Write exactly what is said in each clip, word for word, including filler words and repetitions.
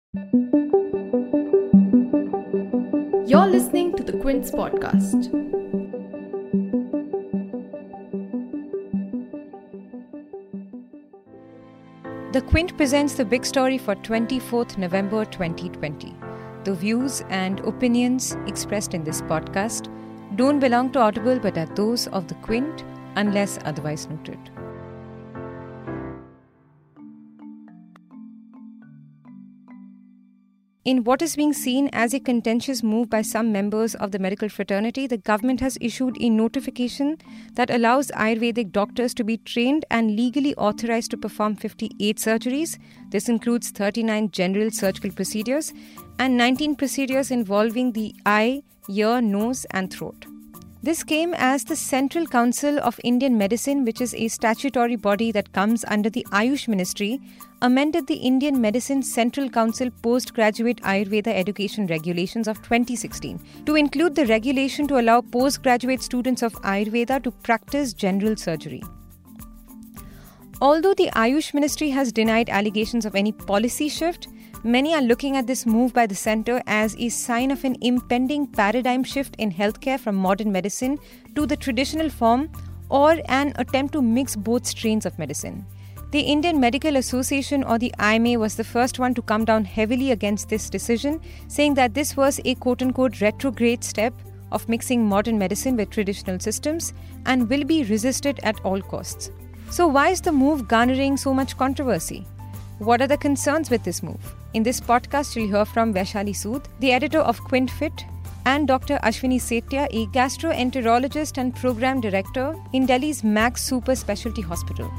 You're listening to the Quince podcast. The Quint presents the big story for twenty-fourth November twenty twenty. The views and opinions expressed in this podcast don't belong to Audible but are those of the Quint unless otherwise noted. In what is being seen as a contentious move by some members of the medical fraternity, the government has issued a notification that allows Ayurvedic doctors to be trained and legally authorized to perform fifty-eight surgeries. This includes thirty-nine general surgical procedures and nineteen procedures involving the eye, ear, nose, and throat. This came as the Central Council of Indian Medicine, which is a statutory body that comes under the Ayush Ministry, amended the Indian Medicine Central Council Postgraduate Ayurveda Education Regulations of twenty sixteen to include the regulation to allow postgraduate students of Ayurveda to practice general surgery. Although the Ayush Ministry has denied allegations of any policy shift, many are looking at this move by the centre as a sign of an impending paradigm shift in healthcare from modern medicine to the traditional form, or an attempt to mix both strains of medicine. The Indian Medical Association, or the I M A, was the first one to come down heavily against this decision, saying that this was a quote-unquote retrograde step of mixing modern medicine with traditional systems and will be resisted at all costs. So why is the move garnering so much controversy? What are the concerns with this move? In this podcast, you'll hear from Vaishali Sood, the editor of QuintFit, and Doctor Ashwini Setia, a gastroenterologist and program director in Delhi's Max Super Specialty Hospital.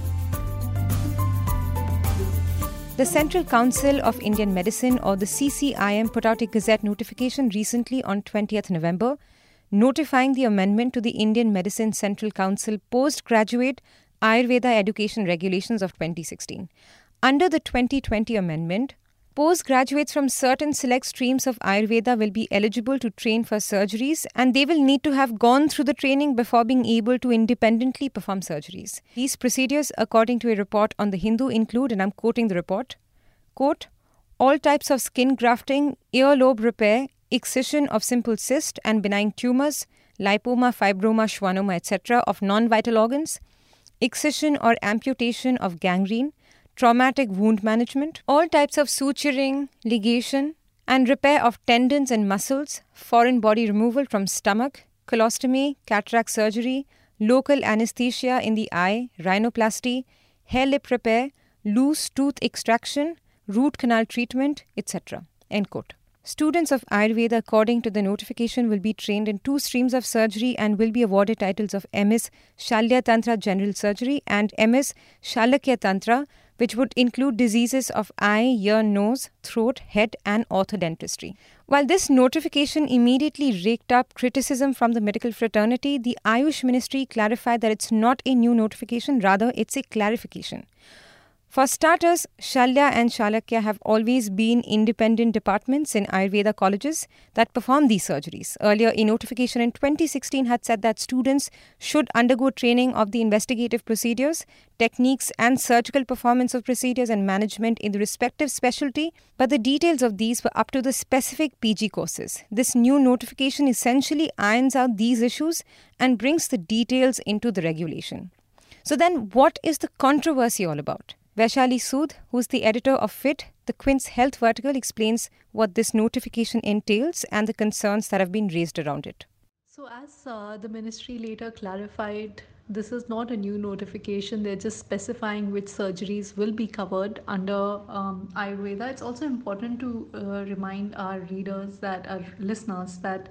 The Central Council of Indian Medicine, or the C C I M, put out a Gazette notification recently on twentieth November, notifying the amendment to the Indian Medicine Central Council Postgraduate Ayurveda Education Regulations of twenty sixteen. Under the twenty twenty amendment, postgraduates from certain select streams of Ayurveda will be eligible to train for surgeries, and they will need to have gone through the training before being able to independently perform surgeries. These procedures, according to a report on The Hindu, include, and I'm quoting the report, quote, all types of skin grafting, earlobe repair, excision of simple cyst and benign tumors, lipoma, fibroma, schwannoma, et cetera of non-vital organs, excision or amputation of gangrene, traumatic wound management, all types of suturing, ligation, and repair of tendons and muscles, foreign body removal from stomach, colostomy, cataract surgery, local anesthesia in the eye, rhinoplasty, hair lip repair, loose tooth extraction, root canal treatment, et cetera. End quote. Students of Ayurveda, according to the notification, will be trained in two streams of surgery and will be awarded titles of M S Shalya Tantra General Surgery and M S Shalakya Tantra, which would include diseases of eye, ear, nose, throat, head, and orthodontistry. While this notification immediately raked up criticism from the medical fraternity, the Ayush Ministry clarified that it's not a new notification, rather it's a clarification. For starters, Shalya and Shalakya have always been independent departments in Ayurveda colleges that perform these surgeries. Earlier, a notification in twenty sixteen had said that students should undergo training of the investigative procedures, techniques, and surgical performance of procedures and management in the respective specialty, but the details of these were up to the specific P G courses. This new notification essentially irons out these issues and brings the details into the regulation. So then, what is the controversy all about? Vaishali Sood, who's the editor of FIT, the Quint's health vertical, explains what this notification entails and the concerns that have been raised around it. So as uh, the ministry later clarified, this is not a new notification. They're just specifying which surgeries will be covered under um, Ayurveda. It's also important to uh, remind our readers, that our listeners, that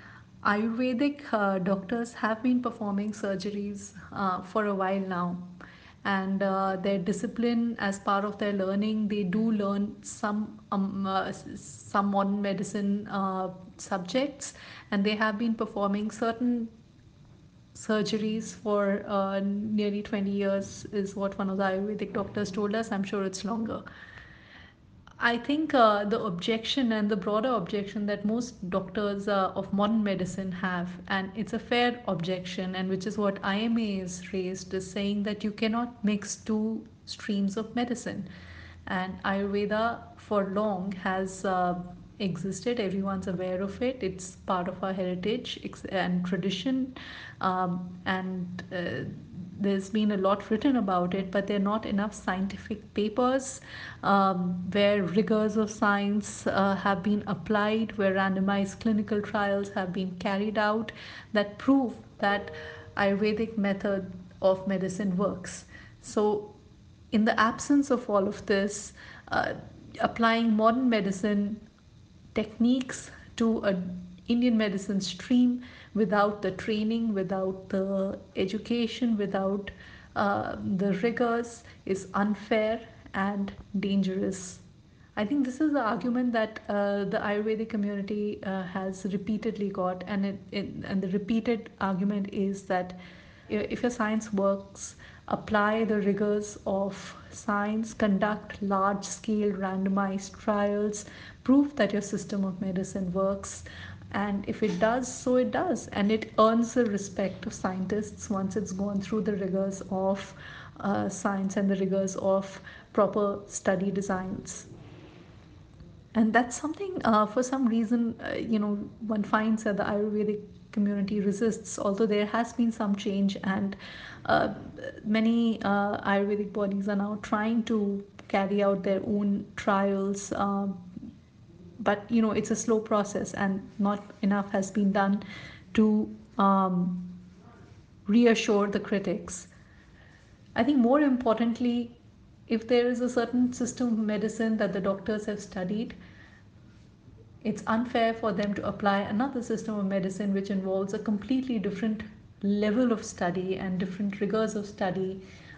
Ayurvedic uh, doctors have been performing surgeries uh, for a while now. And uh, their discipline, as part of their learning, they do learn some um, uh, some modern medicine uh, subjects, and they have been performing certain surgeries for uh, nearly twenty years, is what one of the Ayurvedic doctors told us. I'm sure it's longer. I think uh, the objection and the broader objection that most doctors uh, of modern medicine have, and it's a fair objection, and which is what I M A is raised, is saying that you cannot mix two streams of medicine. And Ayurveda for long has uh, existed. Everyone's aware of it. It's part of our heritage and tradition, um, and uh, there's been a lot written about it, but there are not enough scientific papers um, where rigors of science uh, have been applied, where randomized clinical trials have been carried out that prove that Ayurvedic method of medicine works. So in the absence of all of this, uh, applying modern medicine techniques to an Indian medicine stream without the training, without the education, without uh, the rigors is unfair and dangerous. I think this is the argument that uh, the Ayurvedic community uh, has repeatedly got, and it, it, and the repeated argument is that if your science works, apply the rigors of science, conduct large scale randomized trials, prove that your system of medicine works. And if it does, so it does. And it earns the respect of scientists once it's gone through the rigors of uh, science and the rigors of proper study designs. And that's something, uh, for some reason, uh, you know, one finds that the Ayurvedic community resists, although there has been some change, and uh, many uh, Ayurvedic bodies are now trying to carry out their own trials. Um, but you know, it's a slow process, and not enough has been done to um, reassure the critics. I think more importantly, if there is a certain system of medicine that the doctors have studied, it's unfair for them to apply another system of medicine which involves a completely different level of study and different rigors of study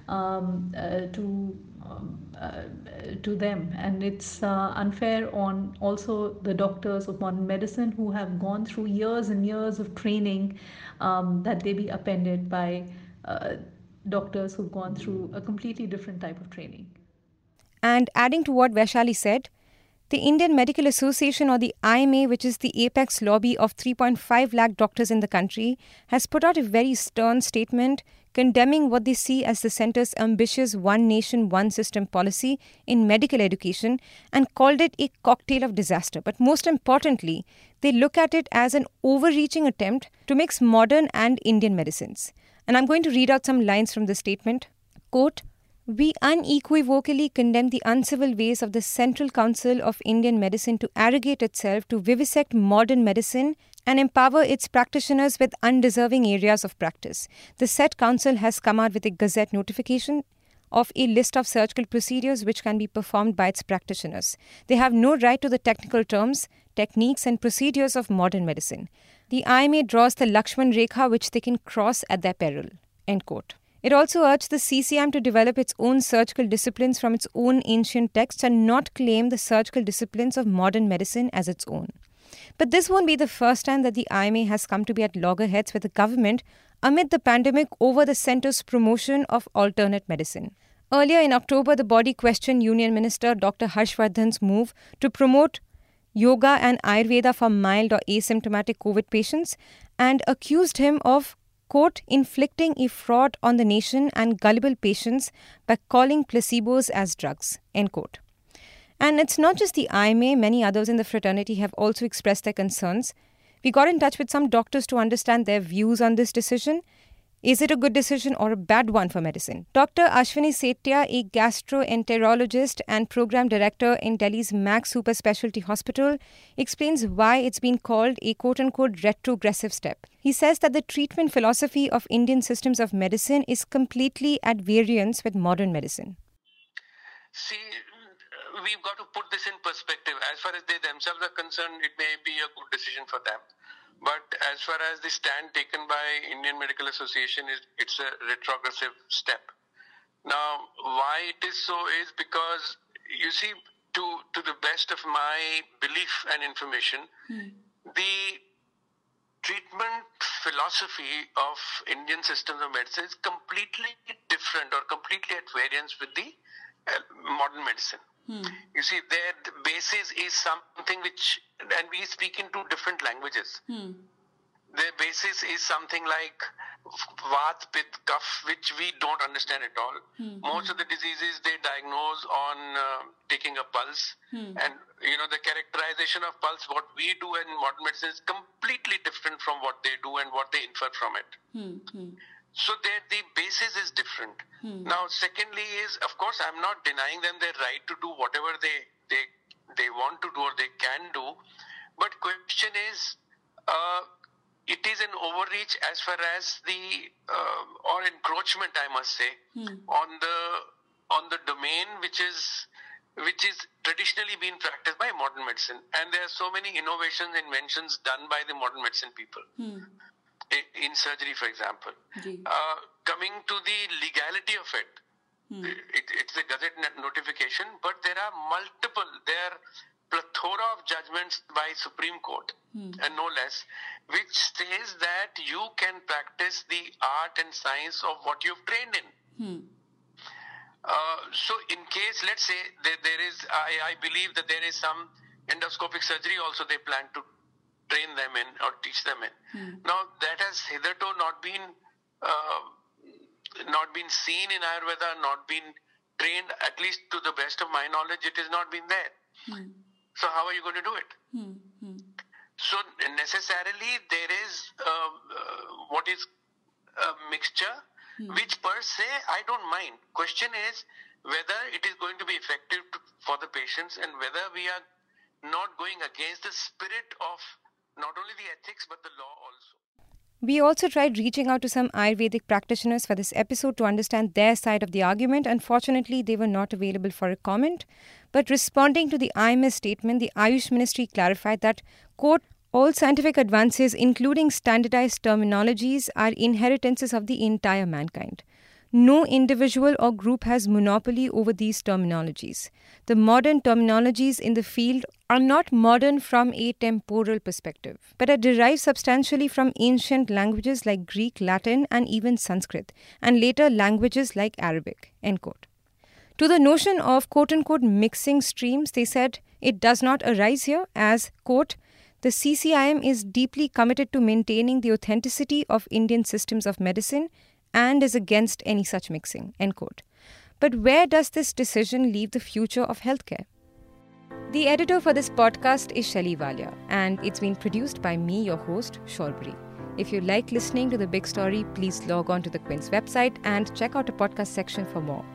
um, uh, to um, uh, to them. And it's uh, unfair on also the doctors of modern medicine who have gone through years and years of training, um, that they be appended by uh, doctors who've gone through a completely different type of training. And adding to what Vaishali said, the Indian Medical Association, or the I M A, which is the apex lobby of three point five lakh doctors in the country, has put out a very stern statement condemning what they see as the centre's ambitious one nation, one system policy in medical education, and called it a cocktail of disaster. But most importantly, they look at it as an overreaching attempt to mix modern and Indian medicines. And I'm going to read out some lines from the statement. Quote, "We unequivocally condemn the uncivil ways of the Central Council of Indian Medicine to arrogate itself to vivisect modern medicine and empower its practitioners with undeserving areas of practice. The said council has come out with a gazette notification of a list of surgical procedures which can be performed by its practitioners. They have no right to the technical terms, techniques and procedures of modern medicine. The I M A draws the Lakshman Rekha which they can cross at their peril." End quote. It also urged the C C I M to develop its own surgical disciplines from its own ancient texts and not claim the surgical disciplines of modern medicine as its own. But this won't be the first time that the I M A has come to be at loggerheads with the government amid the pandemic over the centre's promotion of alternate medicine. Earlier in October, the body questioned Union Minister Doctor Harshvardhan's move to promote yoga and Ayurveda for mild or asymptomatic COVID patients and accused him of, quote, inflicting a fraud on the nation and gullible patients by calling placebos as drugs, end quote. And it's not just the I M A, many others in the fraternity have also expressed their concerns. We got in touch with some doctors to understand their views on this decision. Is it a good decision or a bad one for medicine? Doctor Ashwini Setya, a gastroenterologist and program director in Delhi's Max Super Specialty Hospital, explains why it's been called a quote-unquote retrogressive step. He says that the treatment philosophy of Indian systems of medicine is completely at variance with modern medicine. See, we've got to put this in perspective. As far as they themselves are concerned, it may be a good decision for them. But as far as the stand taken by Indian Medical Association, is it's a retrogressive step. Now, why it is so is because, you see, to, to the best of my belief and information, hmm. the treatment philosophy of Indian systems of medicine is completely different or completely at variance with the uh, modern medicine. Hmm. You see, their basis is something which, and we speak in two different languages. Hmm. Their basis is something like Vat, Pitta, Kapha, which we don't understand at all. Hmm. Most of the diseases they diagnose on uh, taking a pulse. Hmm. And, you know, the characterization of pulse, what we do in modern medicine is completely different from what they do and what they infer from it. Hmm. Hmm. So the basis is different. Hmm. Now, secondly is, of course, I'm not denying them their right to do whatever they, they, they want to do or they can do. But question is, uh, it is an overreach as far as the uh, or encroachment, I must say, Hmm. on the on the domain which is which is traditionally being practiced by modern medicine. And there are so many innovations, inventions done by the modern medicine people Hmm. in, in surgery, for example. Ji. Uh, coming to the legality of it, Hmm. it, it's a gazette notification, but there are multiple, there are plethora of judgments by Supreme Court, Hmm. and no less, which says that you can practice the art and science of what you've trained in. Hmm. Uh, so in case, let's say, there, there is, I, I believe that there is some endoscopic surgery also they plan to train them in or teach them in. Hmm. Now, that has hitherto not been uh, not been seen in Ayurveda, not been trained, at least to the best of my knowledge, it has not been there. Hmm. So how are you going to do it? Hmm. Hmm. So necessarily there is uh, uh, what is a mixture, Hmm. which per se I don't mind. Question is whether it is going to be effective to, for the patients, and whether we are not going against the spirit of not only the ethics but the law also. We also tried reaching out to some Ayurvedic practitioners for this episode to understand their side of the argument. Unfortunately, they were not available for a comment. But responding to the I M S statement, the Ayush Ministry clarified that, quote, all scientific advances, including standardized terminologies, are inheritances of the entire mankind. No individual or group has monopoly over these terminologies. The modern terminologies in the field are not modern from a temporal perspective, but are derived substantially from ancient languages like Greek, Latin, and even Sanskrit, and later languages like Arabic, end quote. To the notion of quote-unquote mixing streams, they said it does not arise here as, quote, the C C I M is deeply committed to maintaining the authenticity of Indian systems of medicine and is against any such mixing, end quote. But where does this decision leave the future of healthcare? The editor for this podcast is Shelly Walia, and it's been produced by me, your host, Shorbri. If you like listening to The Big Story, please log on to the Quint's website and check out the podcast section for more.